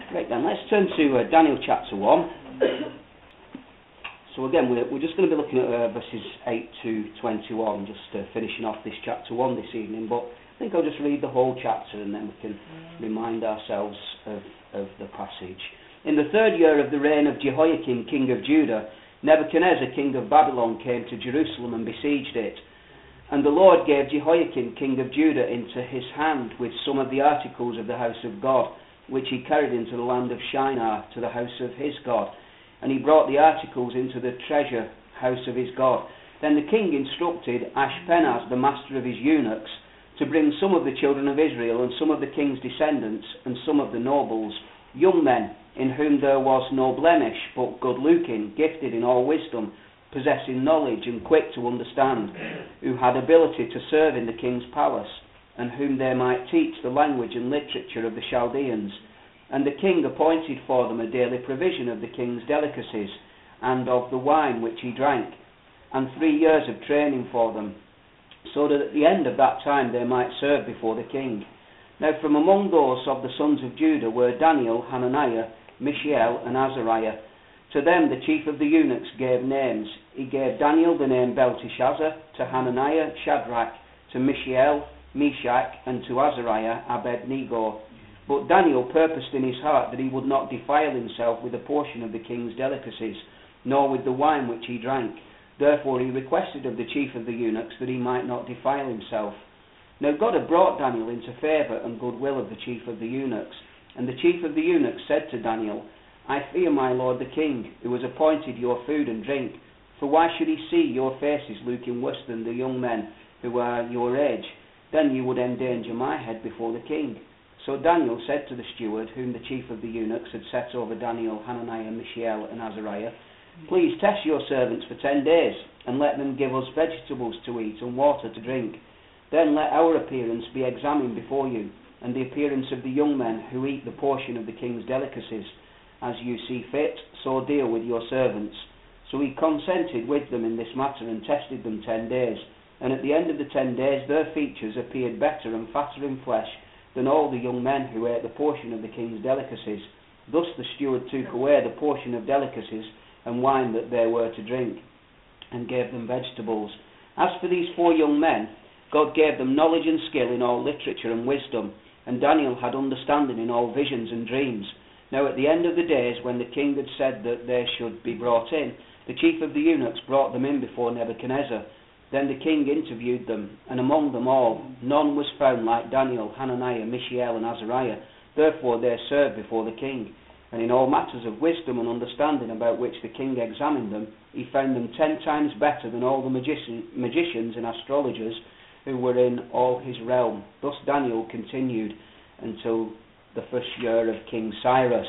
Right then, let's turn to Daniel chapter 1. So again, we're just going to be looking at verses 8 to 21, just finishing off this chapter 1 this evening. But I think I'll just read the whole chapter and then we can remind ourselves of the passage. In the 3rd year of the reign of Jehoiakim, king of Judah, Nebuchadnezzar, king of Babylon, came to Jerusalem and besieged it. And the Lord gave Jehoiakim, king of Judah, into his hand with some of the articles of the house of God, which he carried into the land of Shinar to the house of his God. And he brought the articles into the treasure house of his God. Then the king instructed Ashpenaz, the master of his eunuchs, to bring some of the children of Israel and some of the king's descendants and some of the nobles, young men, in whom there was no blemish, but good-looking, gifted in all wisdom, possessing knowledge and quick to understand, who had ability to serve in the king's palace, and whom they might teach the language and literature of the Chaldeans. And the king appointed for them a daily provision of the king's delicacies, and of the wine which he drank, and 3 years of training for them, so that at the end of that time they might serve before the king. Now from among those of the sons of Judah were Daniel, Hananiah, Mishael, and Azariah. To them the chief of the eunuchs gave names. He gave Daniel the name Belteshazzar, to Hananiah Shadrach, to Mishael Meshach, and to Azariah Abednego. But Daniel purposed in his heart that he would not defile himself with a portion of the king's delicacies, nor with the wine which he drank. Therefore he requested of the chief of the eunuchs that he might not defile himself. Now God had brought Daniel into favour and goodwill of the chief of the eunuchs. And the chief of the eunuchs said to Daniel, I fear my lord the king, who has appointed your food and drink. For why should he see your faces looking worse than the young men who are your age? Then you would endanger my head before the king. So Daniel said to the steward, whom the chief of the eunuchs had set over Daniel, Hananiah, Mishael, and Azariah, Please test your servants for 10 days, and let them give us vegetables to eat and water to drink. Then let our appearance be examined before you, and the appearance of the young men who eat the portion of the king's delicacies. As you see fit, so deal with your servants. So he consented with them in this matter and tested them 10 days. And at the end of the 10 days their features appeared better and fatter in flesh than all the young men who ate the portion of the king's delicacies. Thus the steward took away the portion of delicacies and wine that they were to drink, and gave them vegetables. As for these 4 young men, God gave them knowledge and skill in all literature and wisdom, and Daniel had understanding in all visions and dreams. Now at the end of the days, when the king had said that they should be brought in, the chief of the eunuchs brought them in before Nebuchadnezzar. Then the king interviewed them, and among them all none was found like Daniel, Hananiah, Mishael, and Azariah. Therefore they served before the king. And in all matters of wisdom and understanding about which the king examined them, he found them 10 times better than all the magicians and astrologers who were in all his realm. Thus Daniel continued until the 1st year of King Cyrus.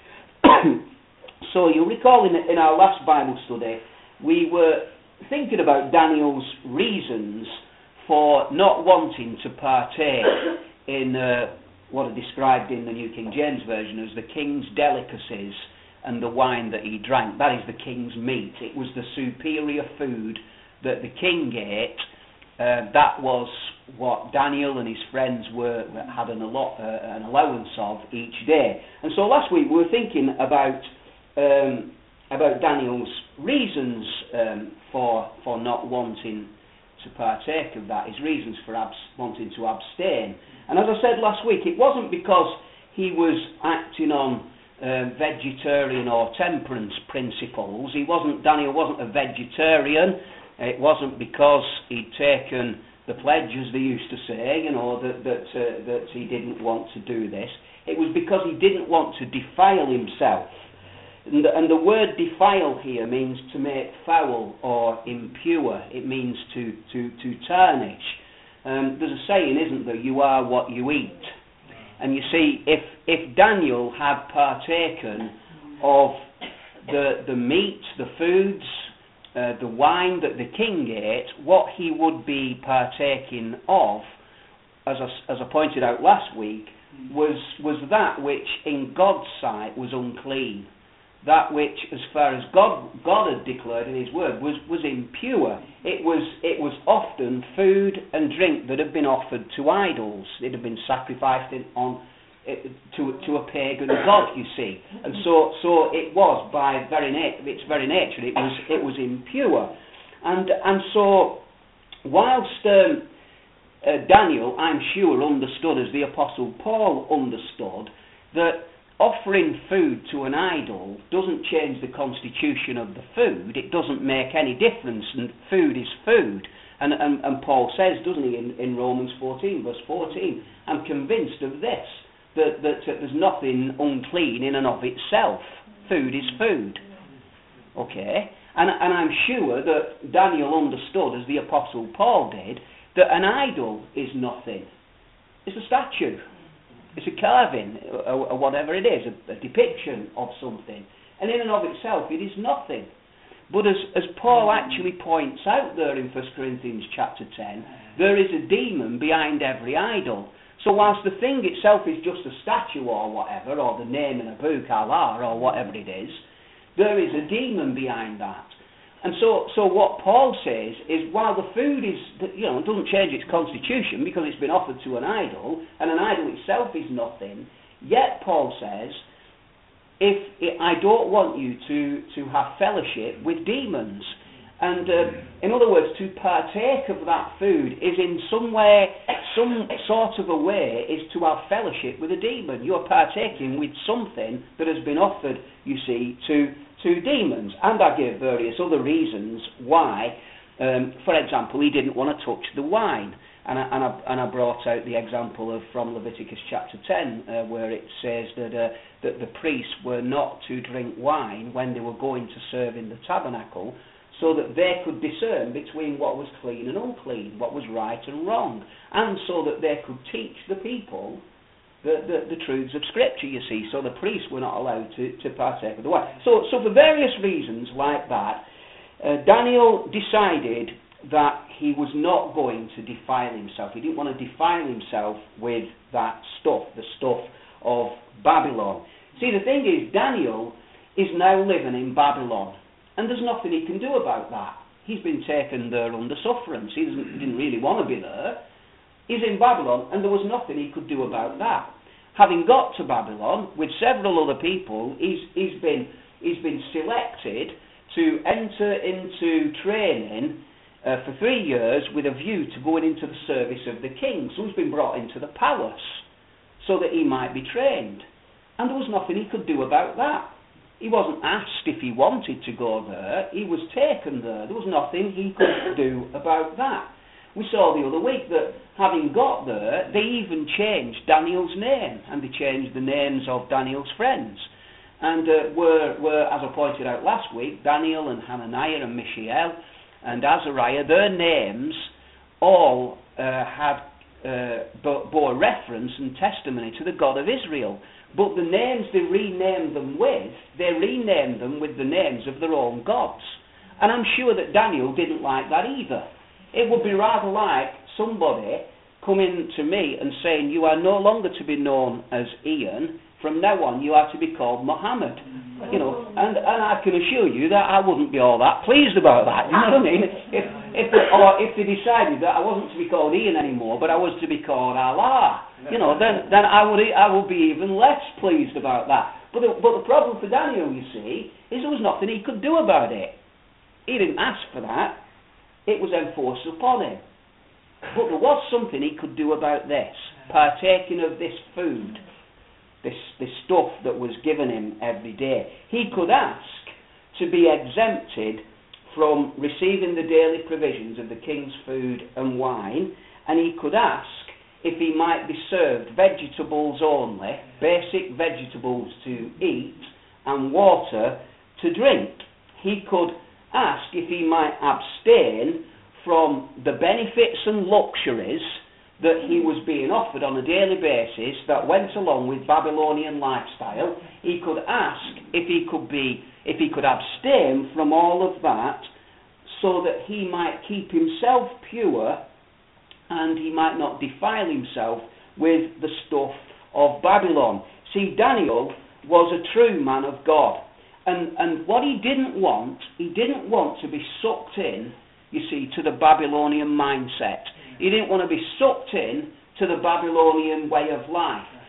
So you'll recall in our last Bible study, we were thinking about Daniel's reasons for not wanting to partake in what are described in the New King James Version as the king's delicacies and the wine that he drank. That is the king's meat. It was the superior food that the king ate. That was what Daniel and his friends had an allowance of each day. And so last week we were thinking about Daniel's reasons for not wanting to partake of that, his reasons for wanting to abstain. And as I said last week, it wasn't because he was acting on vegetarian or temperance principles. Daniel wasn't a vegetarian. It wasn't because he'd taken the pledge, as they used to say, that he didn't want to do this. It was because he didn't want to defile himself. And the word defile here means to make foul or impure. It means to tarnish. There's a saying, isn't there? You are what you eat. And you see, if Daniel had partaken of the meat, the foods, the wine that the king ate, what he would be partaking of, as I pointed out last week, was that which in God's sight was unclean. That which, as far as God had declared in his word, was impure. It was often food and drink that had been offered to idols. It had been sacrificed to a pagan god, you see, and so it was by its very nature it was impure, and so whilst Daniel, I'm sure, understood, as the Apostle Paul understood, that offering food to an idol doesn't change the constitution of the food. It doesn't make any difference, and food is food. And Paul says, doesn't he, in Romans 14, verse 14, I'm convinced of this, that there's nothing unclean in and of itself. Food is food. Okay? And I'm sure that Daniel understood, as the Apostle Paul did, that an idol is nothing. It's a statue. It's a carving, or whatever it is, a depiction of something. And in and of itself, it is nothing. But as Paul actually points out there in 1 Corinthians chapter 10, there is a demon behind every idol. So whilst the thing itself is just a statue or whatever, or the name in a book, Allah, or whatever it is, there is a demon behind that. And so what Paul says is, while the food doesn't change its constitution because it's been offered to an idol, and an idol itself is nothing, yet Paul says, I don't want you to have fellowship with demons. And in other words, to partake of that food is in some sort of a way, is to have fellowship with a demon. You are partaking with something that has been offered, you see, to demons. And I give various other reasons why. For example, he didn't want to touch the wine. And I brought out the example from Leviticus chapter 10, where it says that the priests were not to drink wine when they were going to serve in the tabernacle, so that they could discern between what was clean and unclean, what was right and wrong, and so that they could teach the people the truths of Scripture, you see. So the priests were not allowed to partake of the wine. So for various reasons like that, Daniel decided that he was not going to defile himself. He didn't want to defile himself with that stuff, the stuff of Babylon. See, the thing is, Daniel is now living in Babylon, and there's nothing he can do about that. He's been taken there under sufferance. He didn't really want to be there. He's in Babylon, and there was nothing he could do about that. Having got to Babylon with several other people, he's been selected to enter into training for 3 years with a view to going into the service of the king. So he's been brought into the palace so that he might be trained. And there was nothing he could do about that. He wasn't asked if he wanted to go there. He was taken there. There was nothing he could do about that. We saw the other week that having got there, they even changed Daniel's name, and they changed the names of Daniel's friends. And were, as I pointed out last week, Daniel and Hananiah and Mishael and Azariah, their names all bore reference and testimony to the God of Israel. But the names they renamed them with the names of their own gods. And I'm sure that Daniel didn't like that either. It would be rather like somebody coming to me and saying, you are no longer to be known as Ian, from now on you are to be called Muhammad. You know, and I can assure you that I wouldn't be all that pleased about that. You know what I mean? If they decided that I wasn't to be called Ian anymore, but I was to be called Allah, you know, then I would be even less pleased about that. But the problem for Daniel, you see, is there was nothing he could do about it. He didn't ask for that. It was enforced upon him. But there was something he could do about this, partaking of this food, this stuff that was given him every day. He could ask to be exempted from receiving the daily provisions of the king's food and wine, and he could ask if he might be served vegetables only, basic vegetables to eat, and water to drink. He could ask if he might abstain from the benefits and luxuries that he was being offered on a daily basis that went along with Babylonian lifestyle. He could ask if he could abstain from all of that so that he might keep himself pure and he might not defile himself with the stuff of Babylon. See, Daniel was a true man of God. And what he didn't want to be sucked in, you see, to the Babylonian mindset. He didn't want to be sucked in to the Babylonian way of life.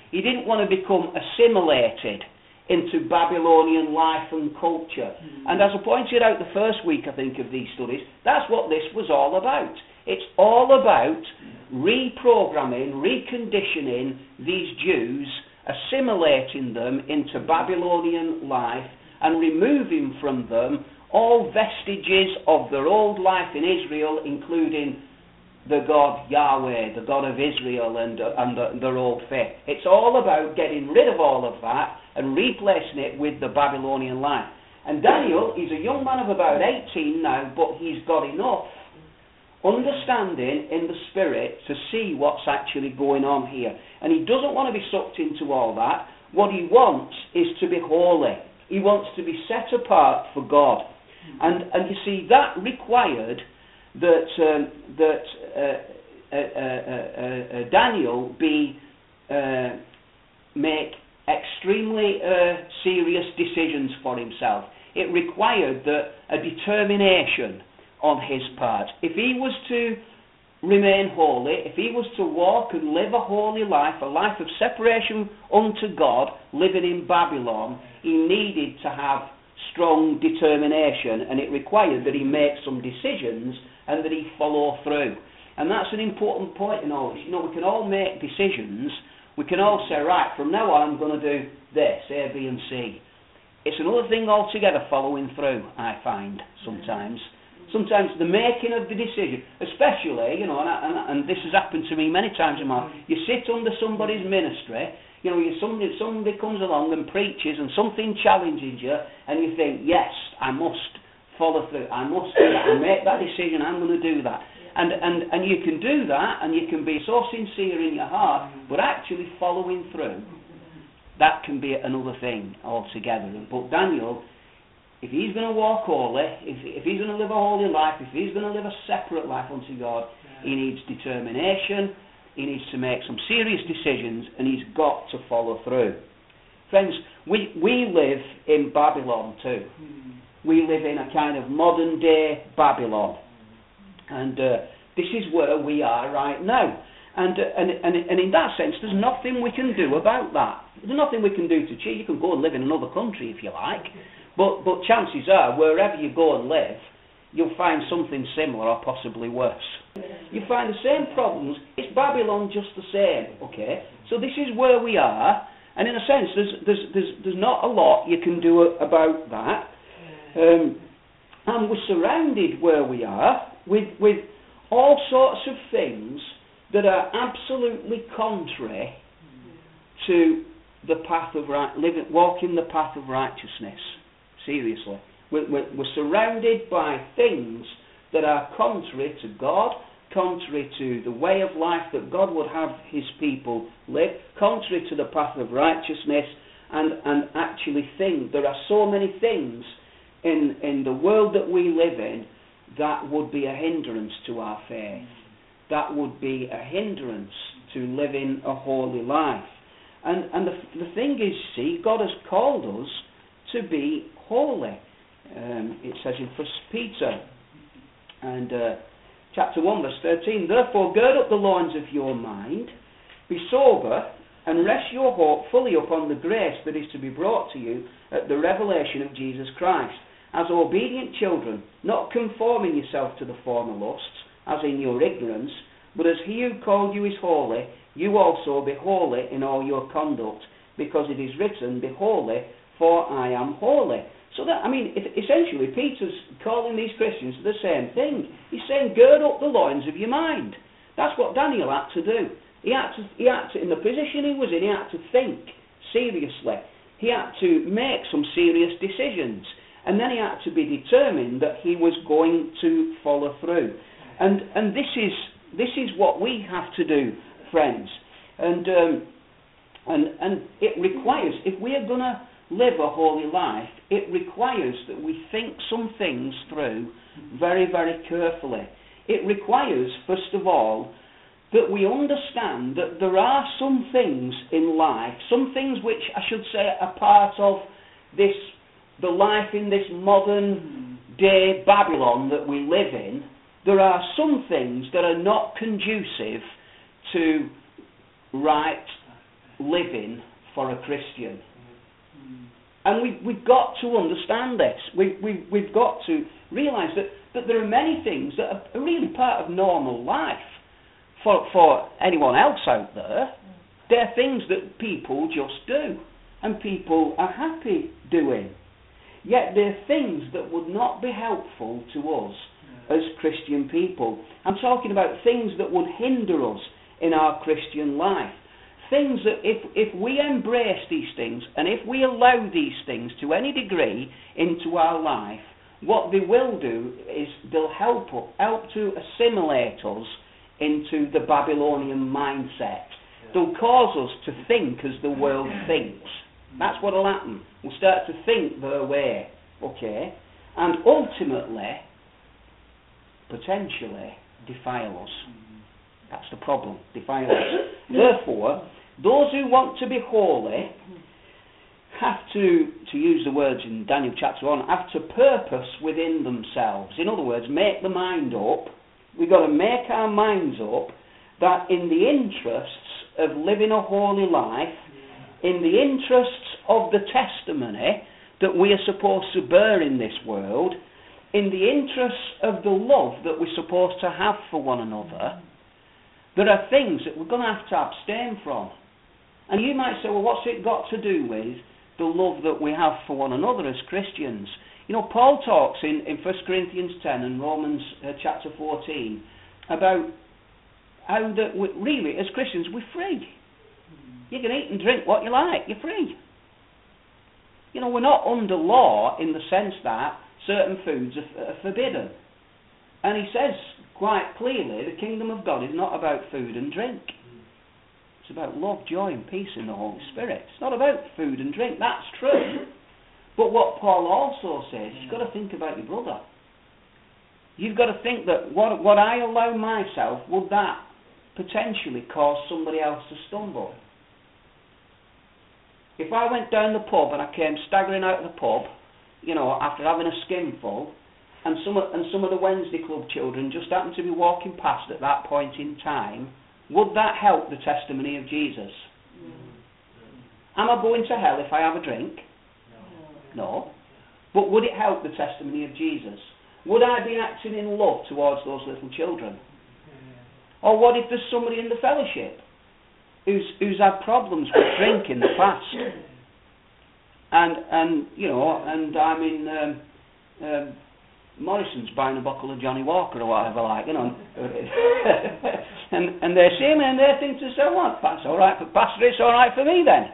He didn't want to become assimilated into Babylonian life and culture. And as I pointed out the first week, I think, of these studies, that's what this was all about. It's all about reprogramming, reconditioning these Jews, assimilating them into Babylonian life and removing from them all vestiges of their old life in Israel, including the God Yahweh, the God of Israel, and their old faith. It's all about getting rid of all of that and replacing it with the Babylonian life. And Daniel, he's a young man of about 18 now, but he's got enough understanding in the spirit to see what's actually going on here. And he doesn't want to be sucked into all that. What he wants is to be holy. He wants to be set apart for God. And you see, that required that Daniel make extremely serious decisions for himself. It required a determination on his part. If he was to remain holy, if he was to walk and live a holy life, a life of separation unto God, living in Babylon, he needed to have strong determination, and it required that he make some decisions and that he follow through. And that's an important point in all this. You know, we can all make decisions. We can all say, right, from now on I'm going to do this, A, B and C. It's another thing altogether following through, I find, sometimes. Sometimes the making of the decision, especially, you know, and this has happened to me many times in my life, you sit under somebody's ministry, you know, somebody comes along and preaches and something challenges you, and you think, yes, I must follow through, I must do that, I make that decision, I'm going to do that. And you can do that, and you can be so sincere in your heart, but actually following through, that can be another thing altogether. But Daniel, if he's going to walk holy, if he's going to live a holy life, if he's going to live a separate life unto God, he needs determination, he needs to make some serious decisions, and he's got to follow through. Friends, we live in Babylon too. We live in a kind of modern day Babylon. And this is where we are right now. And in that sense, there's nothing we can do about that. There's nothing we can do to change. You can go and live in another country if you like. But chances are, wherever you go and live, you'll find something similar or possibly worse. You find the same problems. It's Babylon just the same, okay? So this is where we are, and in a sense, there's not a lot you can do about that. And we're surrounded where we are with all sorts of things that are absolutely contrary to the path of walking the path of righteousness. Seriously. We're surrounded by things that are contrary to God, contrary to the way of life that God would have his people live, contrary to the path of righteousness, and actually there are so many things in the world that we live in that would be a hindrance to our faith. That would be a hindrance to living a holy life. And the thing is, see, God has called us to be holy. It says in 1 Peter and chapter 1 verse 13, therefore gird up the loins of your mind, be sober, and rest your hope fully upon the grace that is to be brought to you at the revelation of Jesus Christ, as obedient children, not conforming yourself to the former lusts, as in your ignorance, but as he who called you is holy, you also be holy in all your conduct, because it is written, be holy, for I am holy. So that, I mean, essentially, Peter's calling these Christians to the same thing. He's saying, gird up the loins of your mind. That's what Daniel had to do. He had to, in the position he was in, he had to think seriously. He had to make some serious decisions. And then he had to be determined that he was going to follow through. And this is what we have to do, friends. And it requires, if we are going to live a holy life, it requires that we think some things through very, very carefully. It requires, first of all, that we understand that there are some things in life, some things which I should say are part of the life in this modern day Babylon that we live in. There are some things that are not conducive to right living for a Christian. And we've got to understand this. We've got to realise that there are many things that are really part of normal life for anyone else out there. They're things that people just do and people are happy doing. Yet they're things that would not be helpful to us as Christian people. I'm talking about things that would hinder us in our Christian life. Things that if we embrace these things and if we allow these things to any degree into our life, what they will do is they'll help to assimilate us into the Babylonian mindset. They'll cause us to think as the world thinks. That's what will happen. We'll start to think their way, okay? And ultimately, potentially, defile us. That's the problem. Defile us. Therefore, those who want to be holy have to use the words in Daniel chapter 1, have to purpose within themselves. In other words, make the mind up. We've got to make our minds up that in the interests of living a holy life, in the interests of the testimony that we are supposed to bear in this world, in the interests of the love that we're supposed to have for one another, there are things that we're going to have to abstain from. And you might say, well, what's it got to do with the love that we have for one another as Christians? You know, Paul talks in 1 Corinthians 10 and Romans chapter 14 about how that really, as Christians, we're free. You can eat and drink what you like. You're free. You know, we're not under law in the sense that certain foods are forbidden. And he says quite clearly, the kingdom of God is not about food and drink. It's about love, joy and peace in the Holy Spirit. It's not about food and drink. That's true. But what Paul also says, you've got to think about your brother. You've got to think that what I allow myself, would that potentially cause somebody else to stumble? If I went down the pub and I came staggering out of the pub, you know, after having a skinful, and some of the Wednesday Club children just happened to be walking past at that point in time, would that help the testimony of Jesus? Am I going to hell if I have a drink? No. But would it help the testimony of Jesus? Would I be acting in love towards those little children? Or what if there's somebody in the fellowship who's had problems with drink in the past? And you know, and I'm in Morrison's buying a bottle of Johnny Walker or whatever, like, you know. and they see me and they think to themselves, well, that's all right for Pastor, it's all right for me then.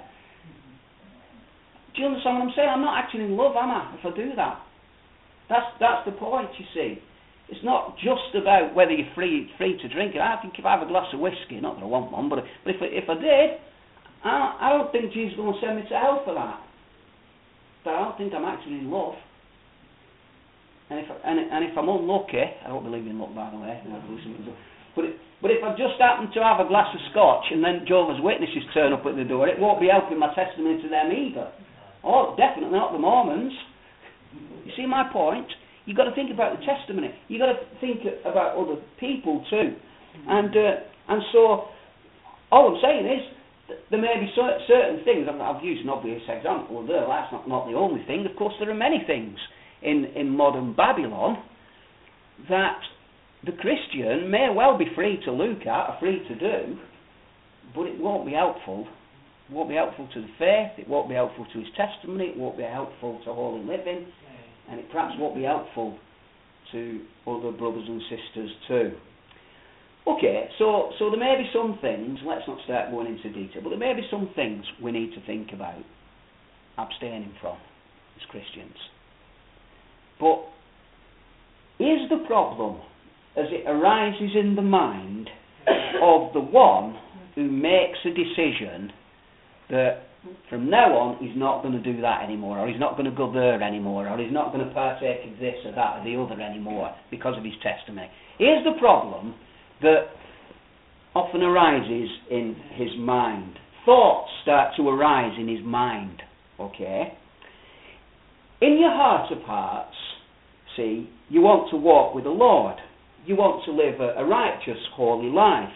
Do you understand what I'm saying? I'm not acting in love, am I, if I do that? That's the point, you see. It's not just about whether you're free to drink it. I think if I have a glass of whiskey, not that I want one, but if I did, I don't think Jesus is going to send me to hell for that. But I don't think I'm acting in love. And if I'm unlucky, I don't believe in luck, by the way. But if I just happen to have a glass of scotch and then Jehovah's Witnesses turn up at the door, it won't be helping my testimony to them either. Oh, definitely not the Mormons. You see my point? You've got to think about the testimony. You've got to think about other people too. And so, all I'm saying is, there may be certain things, I've used an obvious example there, that's not the only thing. Of course, there are many things in modern Babylon that the Christian may well be free to look at, or free to do, but it won't be helpful. It won't be helpful to the faith, it won't be helpful to his testimony, it won't be helpful to holy living, and it perhaps won't be helpful to other brothers and sisters too. Okay, so there may be some things, let's not start going into detail, but there may be some things we need to think about abstaining from as Christians. But is the problem as it arises in the mind of the one who makes a decision that from now on he's not going to do that anymore, or he's not going to go there anymore, or he's not going to partake of this or that or the other anymore because of his testimony? Here's the problem that often arises in his mind. Thoughts start to arise in his mind, okay? In your heart of hearts, see, you want to walk with the Lord. You want to live a righteous, holy life.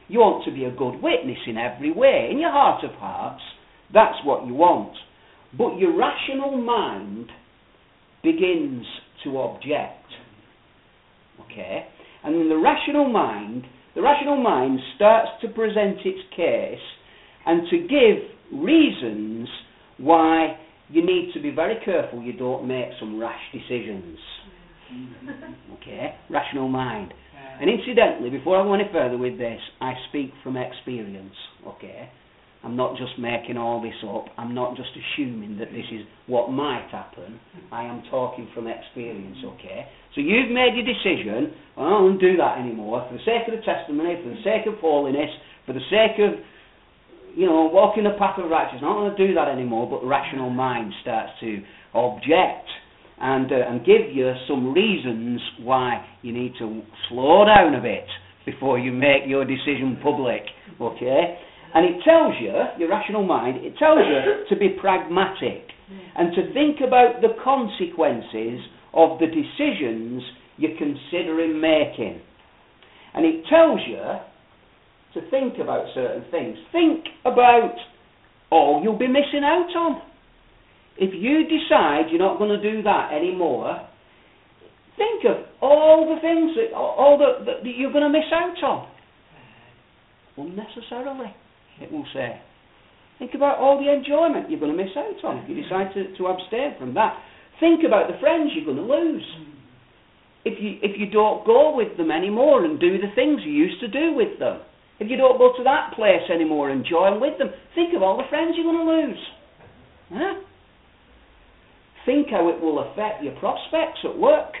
You want to be a good witness in every way. In your heart of hearts, that's what you want. But your rational mind begins to object. Okay? And then the rational mind starts to present its case and to give reasons why you need to be very careful you don't make some rash decisions. Okay? Rational mind. And incidentally, before I go any further with this, I speak from experience. Okay? I'm not just making all this up. I'm not just assuming that this is what might happen. I am talking from experience, okay? So you've made your decision, well, I don't do that anymore, for the sake of the testimony, for the sake of holiness, for the sake of, walking the path of righteousness. I'm not going to do that anymore, but the rational mind starts to object and give you some reasons why you need to slow down a bit before you make your decision public, okay? And it tells you, your rational mind, it tells you to be pragmatic and to think about the consequences of the decisions you're considering making. And it tells you to think about certain things. Think about all you'll be missing out on. If you decide you're not going to do that anymore, think of all the things that you're going to miss out on. Unnecessarily, it will say. Think about all the enjoyment you're going to miss out on if you decide to abstain from that. Think about the friends you're going to lose if you don't go with them anymore and do the things you used to do with them. If you don't go to that place anymore and join with them, think of all the friends you're going to lose. Huh? Think how it will affect your prospects at work.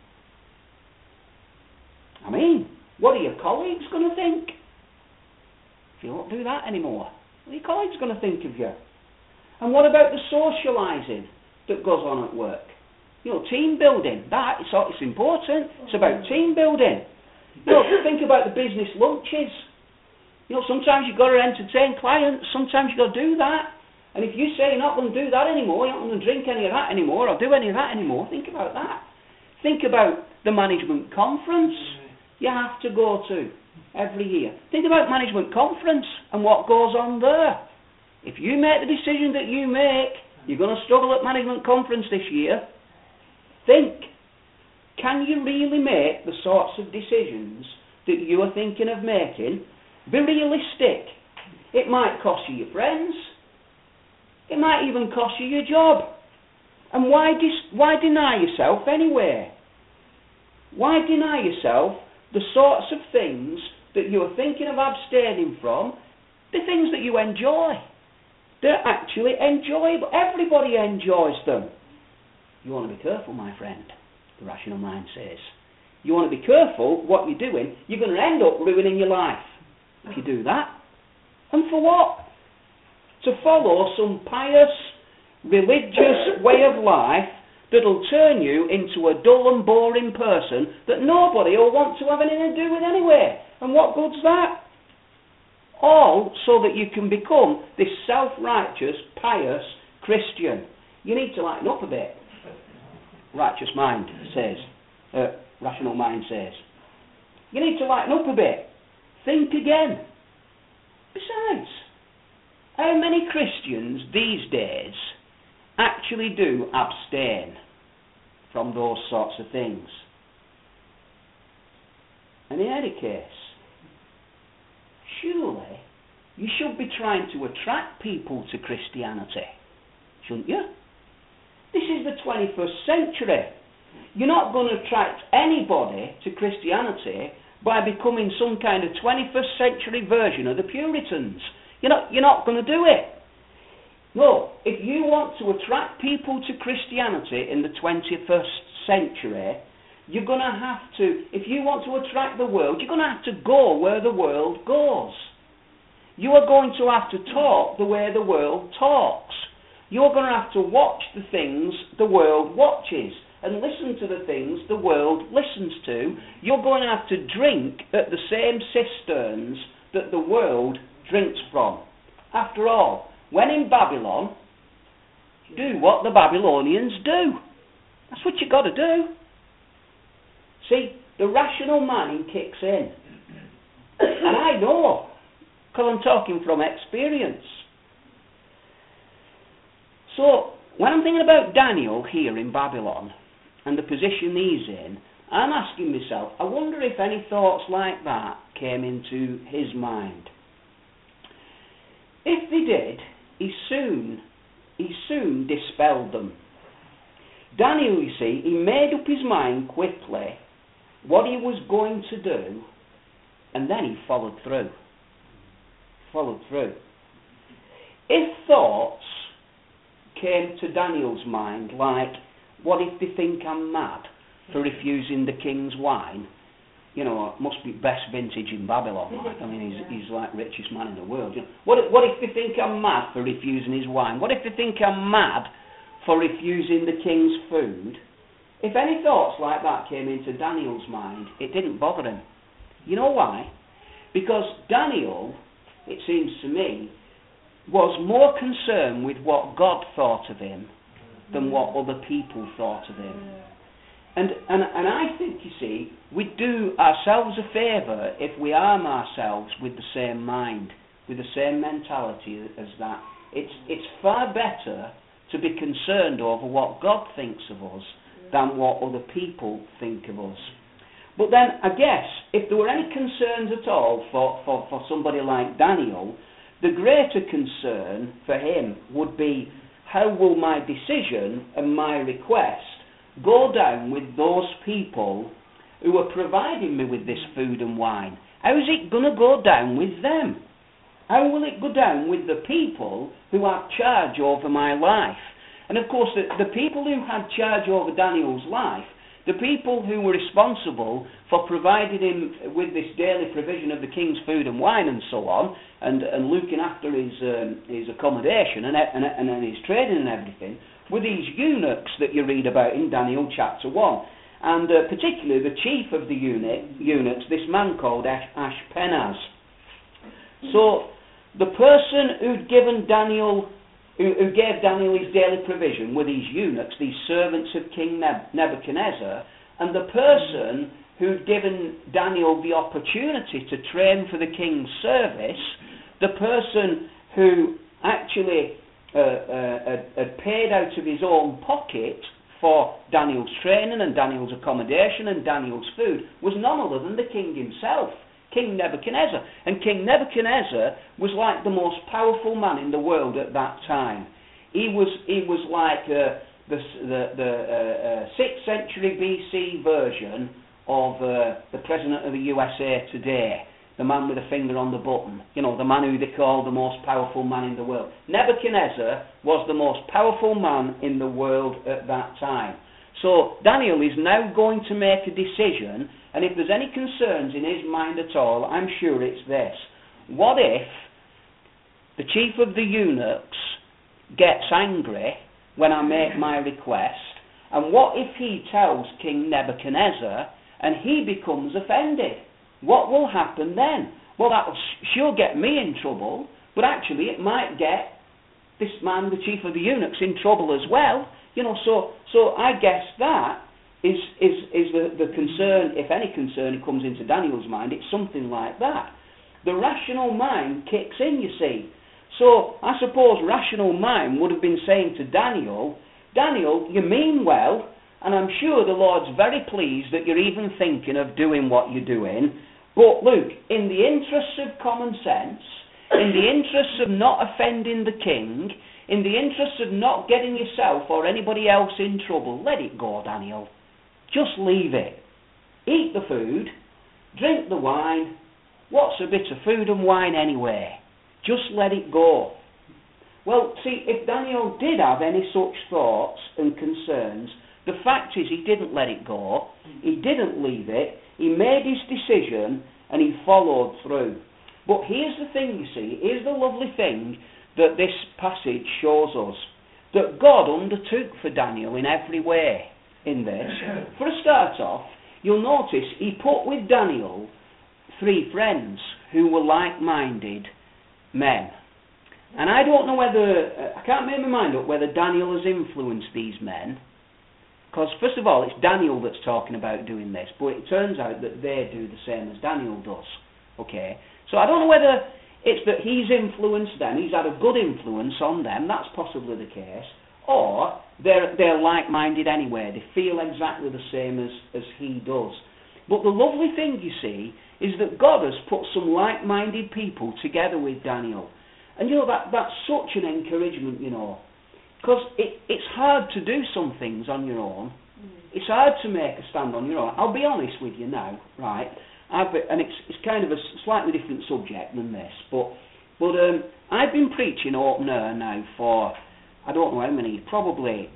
I mean, what are your colleagues going to think if you don't do that anymore? What are your colleagues going to think of you? And what about the socialising that goes on at work? Team building. It's important. It's about team building. Think about the business lunches. Sometimes you've got to entertain clients. Sometimes you've got to do that. And if you say you're not going to do that anymore, you're not going to drink any of that anymore, or do any of that anymore, think about that. Think about the management conference you have to go to every year. Think about management conference and what goes on there. If you make the decision that you make, you're going to struggle at management conference this year. Think, can you really make the sorts of decisions that you are thinking of making? Be realistic. It might cost you your friends. It might even cost you your job. And why deny yourself anyway? Why deny yourself the sorts of things that you are thinking of abstaining from, the things that you enjoy? They're actually enjoyable. Everybody enjoys them. You want to be careful, my friend, the rational mind says. You want to be careful what you're doing. You're going to end up ruining your life if you do that. And for what? To follow some pious, religious way of life that'll turn you into a dull and boring person that nobody will want to have anything to do with anyway. And what good's that? All so that you can become this self-righteous, pious Christian. You need to lighten up a bit. Righteous mind says. Rational mind says. You need to lighten up a bit. Think again. Besides, how many Christians these days actually do abstain from those sorts of things? And in any case, surely you should be trying to attract people to Christianity, shouldn't you? This is the 21st century. You're not going to attract anybody to Christianity by becoming some kind of 21st century version of the Puritans. You're not going to do it. No, if you want to attract people to Christianity in the 21st century, you're going to have to, if you want to attract the world, you're going to have to go where the world goes. You are going to have to talk the way the world talks. You're going to have to watch the things the world watches and listen to the things the world listens to. You're going to have to drink at the same cisterns that the world drinks from. After all, when in Babylon, do what the Babylonians do. That's what you've got to do. See, the rational mind kicks in. And I know, because I'm talking from experience. So, when I'm thinking about Daniel here in Babylon, and the position he's in, I'm asking myself, I wonder if any thoughts like that came into his mind. If they did, he soon dispelled them. Daniel, you see, he made up his mind quickly what he was going to do, and then he followed through. If thoughts came to Daniel's mind like, what if they think I'm mad for refusing the king's wine? You know, it must be best vintage in Babylon. Like. I mean, he's like richest man in the world. You know. What if they think I'm mad for refusing his wine? What if they think I'm mad for refusing the king's food? If any thoughts like that came into Daniel's mind, it didn't bother him. You know why? Because Daniel, it seems to me, was more concerned with what God thought of him than what other people thought of him. And I think, you see, we do ourselves a favour if we arm ourselves with the same mind, with the same mentality as that. It's far better to be concerned over what God thinks of us than what other people think of us. But then, I guess, if there were any concerns at all for somebody like Daniel, the greater concern for him would be, how will my decision and my request go down with those people who are providing me with this food and wine? How is it going to go down with them? How will it go down with the people who have charge over my life? And of course, the people who had charge over Daniel's life, the people who were responsible for providing him with this daily provision of the king's food and wine and so on, and looking after his accommodation and his trading and everything, were these eunuchs that you read about in Daniel chapter 1. And particularly the chief of the eunuchs, this man called Ashpenaz. So the person who gave Daniel his daily provision were these eunuchs, these servants of King Nebuchadnezzar, and the person who'd given Daniel the opportunity to train for the king's service, the person who actually had paid out of his own pocket for Daniel's training and Daniel's accommodation and Daniel's food, was none other than the king himself, King Nebuchadnezzar. And King Nebuchadnezzar was like the most powerful man in the world at that time. He was like the 6th century BC version of the President of the USA today, the man with a finger on the button, you know, the man who they call the most powerful man in the world. Nebuchadnezzar was the most powerful man in the world at that time. So Daniel is now going to make a decision, and if there's any concerns in his mind at all, I'm sure it's this. What if the chief of the eunuchs gets angry when I make my request, and what if he tells King Nebuchadnezzar and he becomes offended? What will happen then? Well, that'll sure get me in trouble, but actually it might get this man, the chief of the eunuchs, in trouble as well. You know, so I guess that is the concern, if any concern comes into Daniel's mind, it's something like that. The rational mind kicks in, you see. So I suppose rational mind would have been saying to Daniel, you mean well, and I'm sure the Lord's very pleased that you're even thinking of doing what you're doing, but look, in the interests of common sense, in the interests of not offending the king, in the interests of not getting yourself or anybody else in trouble, let it go, Daniel. Just leave it. Eat the food, drink the wine. What's a bit of food and wine anyway? Just let it go. Well, see, if Daniel did have any such thoughts and concerns, the fact is he didn't let it go, he didn't leave it, he made his decision and he followed through. But here's the thing, you see, here's the lovely thing that this passage shows us, that God undertook for Daniel in every way in this. For a start off, you'll notice he put with Daniel 3 friends who were like-minded men. And I don't know whether, I can't make my mind up whether Daniel has influenced these men, because first of all it's Daniel that's talking about doing this, but it turns out that they do the same as Daniel does. Okay? So I don't know whether it's that he's influenced them, he's had a good influence on them, that's possibly the case, or they're like-minded anyway, they feel exactly the same as he does. But the lovely thing, you see, is that God has put some like-minded people together with Daniel. And that's such an encouragement, because it's hard to do some things on your own. It's hard to make a stand on your own. I'll be honest with you now, right? And it's kind of a slightly different subject than this, but I've been preaching open air now for, I don't know how many, probably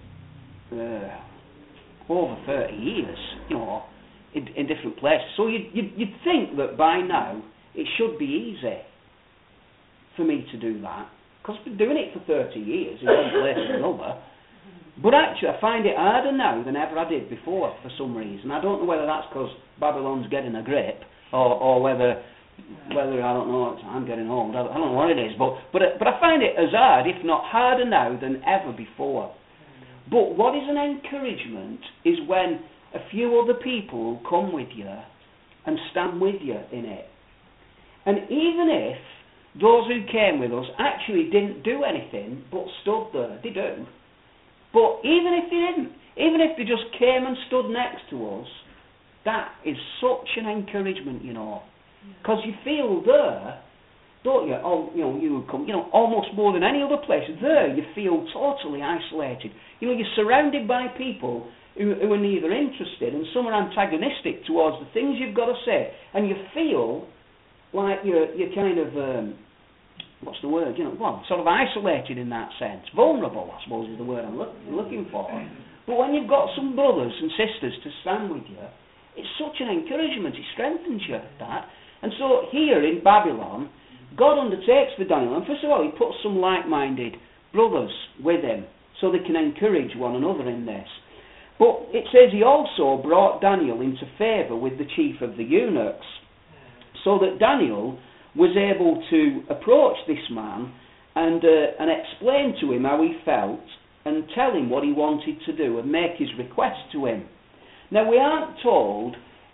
over 30 years, in different places. So you'd think that by now it should be easy for me to do that, because I've been doing it for 30 years in one place or another. But actually I find it harder now than ever I did before for some reason. I don't know whether that's because Babylon's getting a grip, or whether I don't know, I'm getting old, I don't know what it is, but I find it as hard, if not harder now than ever before. But what is an encouragement is when a few other people will come with you and stand with you in it. And even if those who came with us actually didn't do anything but stood there, they do. But even if they didn't, even if they just came and stood next to us, that is such an encouragement, because you feel there, don't you? You would come, almost more than any other place. There, you feel totally isolated. You're surrounded by people who are neither interested, and some are antagonistic towards the things you've got to say, and you feel like you're kind of what's the word? Sort of isolated in that sense. Vulnerable, I suppose, is the word I'm looking for. But when you've got some brothers and sisters to stand with you, it's such an encouragement. It strengthens you, that. And so here in Babylon, God undertakes for Daniel, and first of all, he puts some like-minded brothers with him so they can encourage one another in this. But it says he also brought Daniel into favour with the chief of the eunuchs, so that Daniel was able to approach this man and explain to him how he felt and tell him what he wanted to do and make his request to him. Now, we aren't told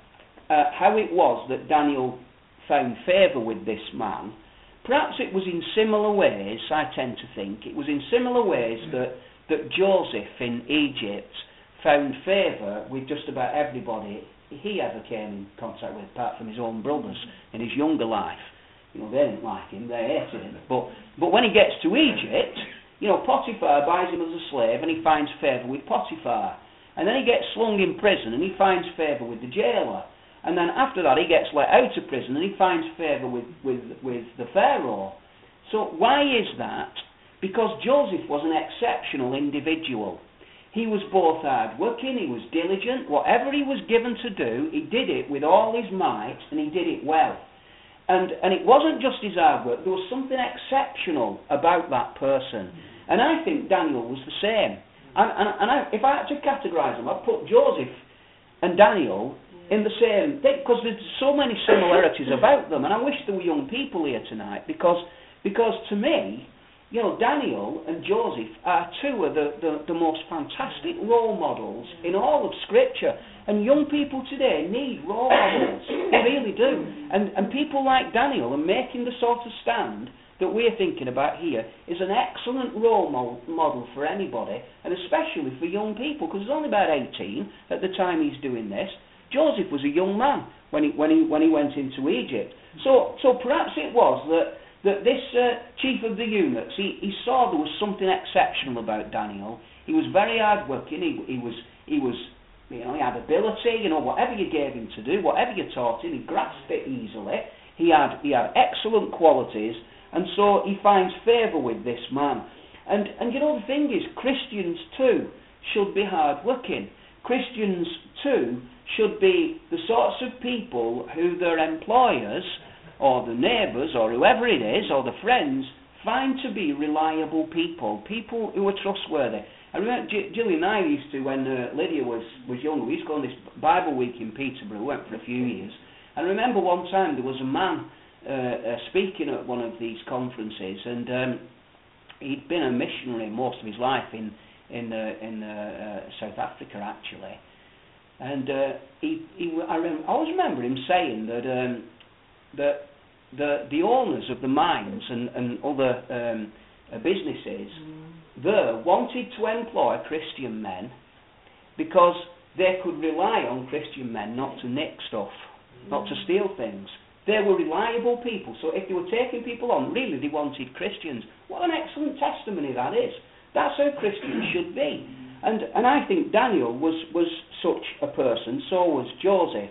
how it was that Daniel found favour with this man. Perhaps it was in similar ways, I tend to think, it was in similar ways that Joseph in Egypt found favour with just about everybody he ever came in contact with, apart from his own brothers in his younger life. They didn't like him, they hated him. But when he gets to Egypt, Potiphar buys him as a slave and he finds favour with Potiphar. And then he gets slung in prison and he finds favour with the jailer. And then after that he gets let out of prison and he finds favour with the Pharaoh. So why is that? Because Joseph was an exceptional individual. He was both hard-working, he was diligent. Whatever he was given to do, he did it with all his might and he did it well. And it wasn't just his hard work, there was something exceptional about that person. And I think Daniel was the same. If I had to categorise them, I'd put Joseph and Daniel in the same thing, because there's so many similarities about them. And I wish there were young people here tonight, because to me, Daniel and Joseph are two of the most fantastic role models in all of Scripture. And young people today need role models. They really do. And people like Daniel are making the sort of stand that we're thinking about here is an excellent role model for anybody, and especially for young people, because he's only about 18 at the time he's doing this. Joseph was a young man when he went into Egypt. So perhaps it was that this chief of the eunuchs, he saw there was something exceptional about Daniel. He was very hard-working. He had ability. Whatever you gave him to do, whatever you taught him, he grasped it easily. He had excellent qualities, and so he finds favour with this man. And the thing is, Christians too should be hard-working. Christians too should be the sorts of people who their employers or the neighbours or whoever it is or the friends find to be reliable people who are trustworthy. I remember Gillian and I used to, when Lydia was younger, we used to go on this Bible week in Peterborough, we went for a few years. And I remember one time there was a man speaking at one of these conferences, and he'd been a missionary most of his life in South Africa, actually. And I always remember him saying that the owners of the mines and other businesses there wanted to employ Christian men because they could rely on Christian men not to nick stuff, not to steal things. They were reliable people, so if they were taking people on, really they wanted Christians. What an excellent testimony that is. That's how Christians should be. And I think Daniel was such a person, so was Joseph.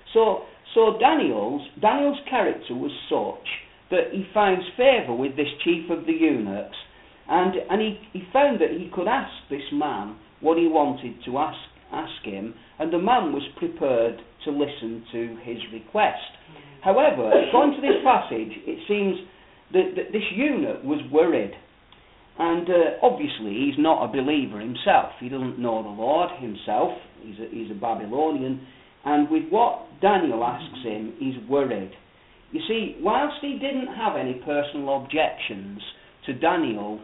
So Daniel's character was such that he finds favour with this chief of the eunuchs, and he found that he could ask this man what he wanted to ask him, and the man was prepared to listen to his request. However, according to this passage, it seems that this eunuch was worried. And obviously he's not a believer himself. He doesn't know the Lord himself. He's a Babylonian. And with what Daniel asks him, he's worried. You see, whilst he didn't have any personal objections to Daniel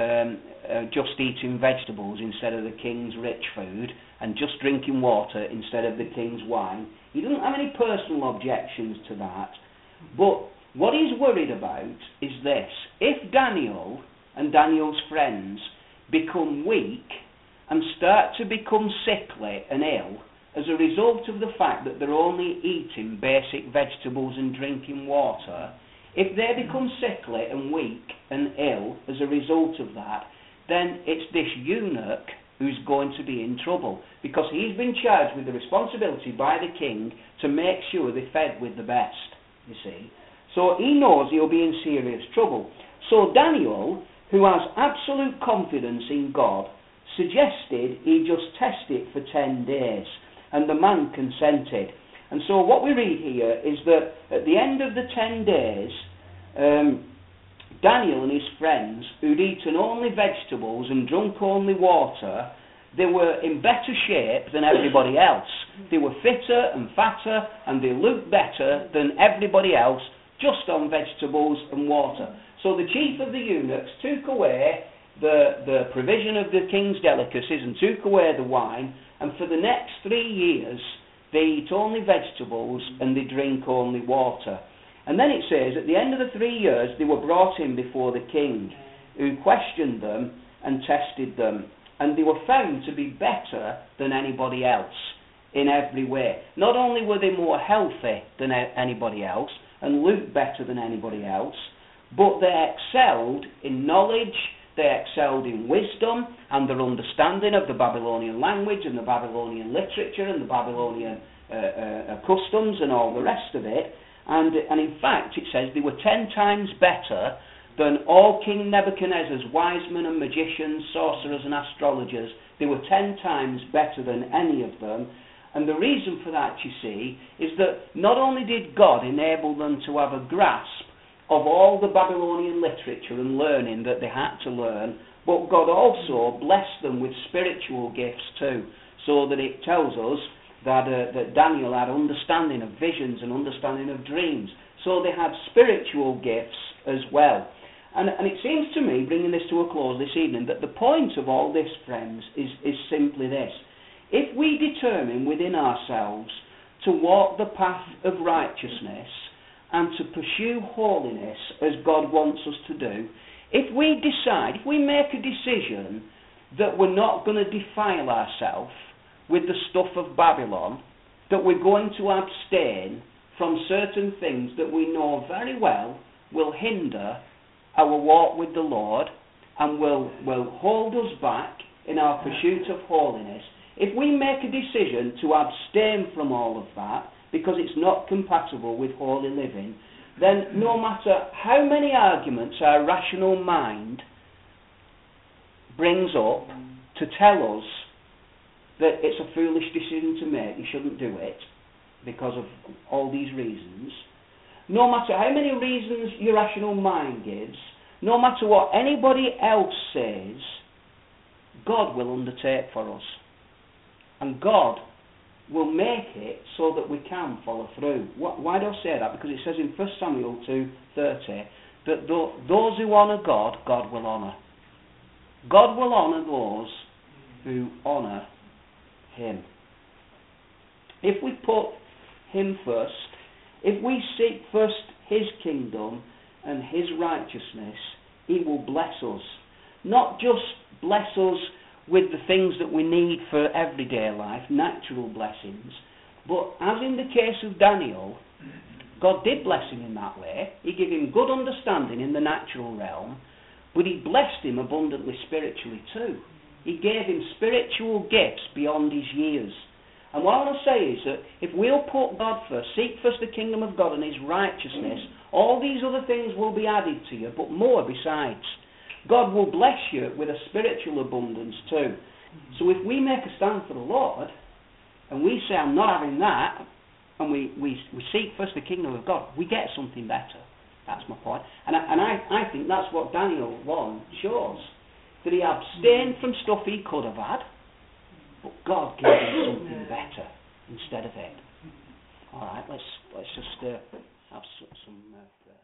just eating vegetables instead of the king's rich food and just drinking water instead of the king's wine, he doesn't have any personal objections to that. But what he's worried about is this. If Daniel and Daniel's friends become weak and start to become sickly and ill as a result of the fact that they're only eating basic vegetables and drinking water, if they become sickly and weak and ill as a result of that, then it's this eunuch who's going to be in trouble, because he's been charged with the responsibility by the king to make sure they're fed with the best, you see. So he knows he'll be in serious trouble. So Daniel, who has absolute confidence in God, suggested he just test it for 10 days, and the man consented. And so what we read here is that at the end of the 10 days, Daniel and his friends, who'd eaten only vegetables and drunk only water, they were in better shape than everybody else. They were fitter and fatter, and they looked better than everybody else, just on vegetables and water. So the chief of the eunuchs took away the provision of the king's delicacies and took away the wine, and for the next 3 years they eat only vegetables and they drink only water. And then it says, at the end of the 3 years, they were brought in before the king, who questioned them and tested them. And they were found to be better than anybody else in every way. Not only were they more healthy than anybody else and looked better than anybody else, but they excelled in knowledge, they excelled in wisdom and their understanding of the Babylonian language and the Babylonian literature and the Babylonian customs and all the rest of it. And in fact, it says they were 10 times better than all King Nebuchadnezzar's wise men and magicians, sorcerers and astrologers. They were 10 times better than any of them. And the reason for that, you see, is that not only did God enable them to have a grasp of all the Babylonian literature and learning that they had to learn, but God also blessed them with spiritual gifts too, so that it tells us that Daniel had understanding of visions and understanding of dreams. So they had spiritual gifts as well. And it seems to me, bringing this to a close this evening, that the point of all this, friends, is simply this. If we determine within ourselves to walk the path of righteousness and to pursue holiness as God wants us to do, if we decide, if we make a decision that we're not going to defile ourselves with the stuff of Babylon, that we're going to abstain from certain things that we know very well will hinder our walk with the Lord and will hold us back in our pursuit of holiness, if we make a decision to abstain from all of that because it's not compatible with holy living, then no matter how many arguments our rational mind brings up to tell us that it's a foolish decision to make, you shouldn't do it because of all these reasons, no matter how many reasons your rational mind gives, no matter what anybody else says, God will undertake for us. And God will make it so that we can follow through. Why do I say that? Because it says in 1 Samuel 2:30 that those who honour God, God will honour. God will honour those who honour Him. If we put Him first, if we seek first His kingdom and His righteousness, He will bless us. Not just bless us with the things that we need for everyday life, natural blessings, but as in the case of Daniel, God did bless him in that way. He gave him good understanding in the natural realm, but He blessed him abundantly spiritually too. He gave him spiritual gifts beyond his years. And what I want to say is that if we'll put God first, seek first the kingdom of God and His righteousness, all these other things will be added to you, but more besides. God will bless you with a spiritual abundance too. So if we make a stand for the Lord, and we say, I'm not having that, and we seek first the kingdom of God, we get something better. That's my point. And I think that's what Daniel 1 shows. That he abstained from stuff he could have had, but God gave him something better instead of it. All right, let's just have some